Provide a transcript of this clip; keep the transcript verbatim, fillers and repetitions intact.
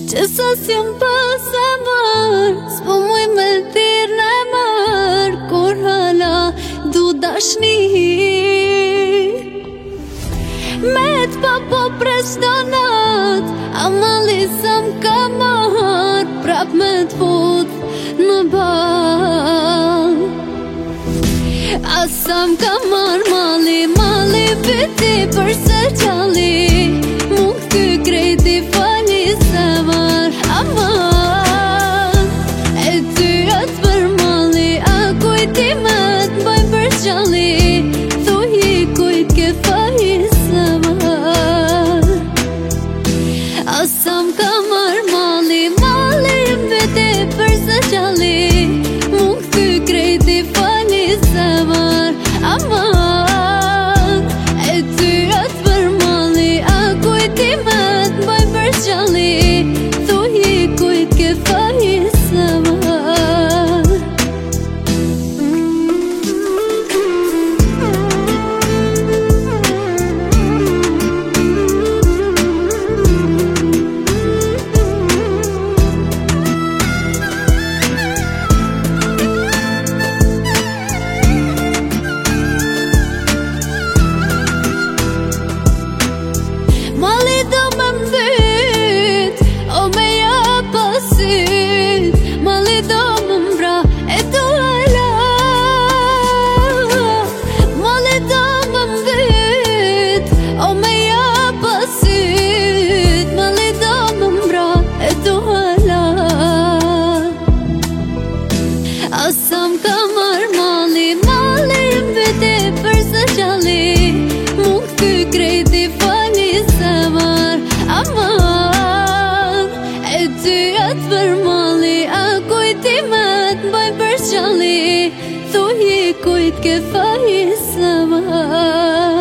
që sa s'jom pësamër, s'po muj me thirë në mërë, kur hala du dashni. Me t'pa po prestonat, ama lisam ka marë, prap me t'fut në bal. Asam ka marë mali, mali viti për se qalli, mu këty krejti fali se marë aman. E ty atë për mali, a kujti me t'baj për qalli, thuj i kujt ke fali se marë. Asam ka marë mali, mali viti për se qalli, mu këty krejti fali se marë aman. E ty atë për mali, a kujti me t'baj për qalli, thuj i kujt ke fali se marë. Mali do me mbyt, o me ja pasit, mali do me mbra e do hala. Mali do me mbyt, o me ja pasit, mali do me mbra e do hala. Asam ka marë mali, mali mbiti për se qalli, mu këty krejti fali se marë aman. E ty atë për mali, a kujti me t'baj për qalli, thuj i kujt ke fali se marë.